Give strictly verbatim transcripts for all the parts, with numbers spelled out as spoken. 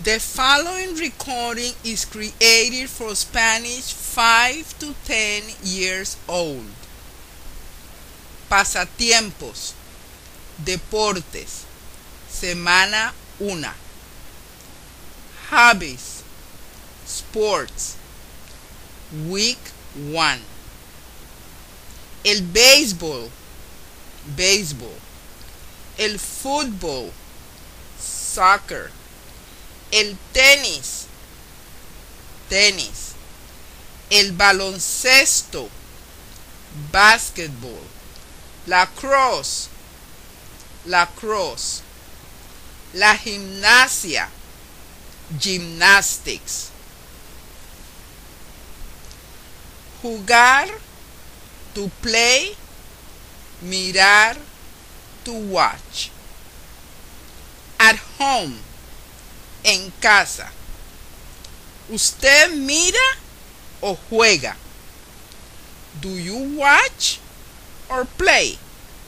The following recording is created for Spanish five to ten years old. Pasatiempos, deportes, semana uno. Hobbies, sports, week one. El béisbol, béisbol. El fútbol, soccer. El tenis, tenis. El baloncesto, basketball. Lacrosse, lacrosse. La gimnasia, gymnastics. Jugar, to play. Mirar, to watch. At home, en casa. ¿Usted mira o juega? Do you watch or play?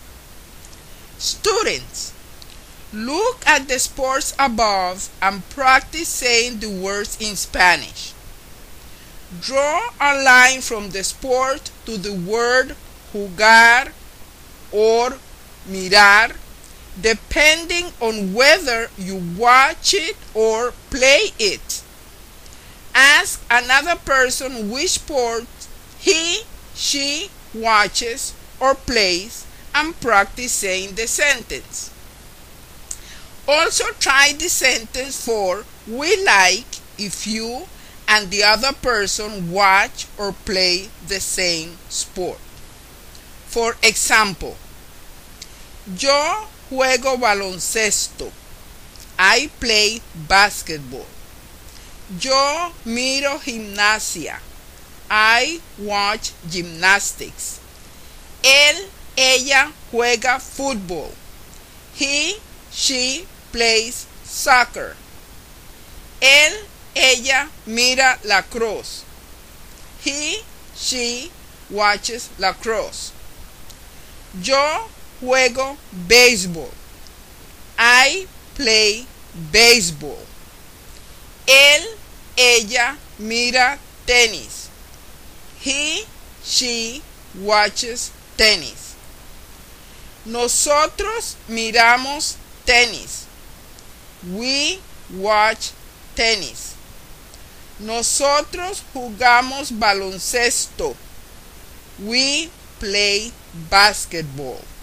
Students, look at the sports above and practice saying the words in Spanish. Draw a line from the sport to the word jugar or mirar, depending on whether you watch it or play it. Ask another person which sport he, she watches or plays and practice saying the sentence. Also try the sentence for we like if you and the other person watch or play the same sport. For example, yo juego baloncesto. I play basketball. Yo miro gimnasia. I watch gymnastics. Él, ella juega fútbol. He, she plays soccer. Él, ella mira lacrosse. He, she watches lacrosse. Yo juego béisbol. I play baseball. Él, ella mira tenis. He, she watches tenis. Nosotros miramos tenis. We watch tenis. Nosotros jugamos baloncesto. We play basketball.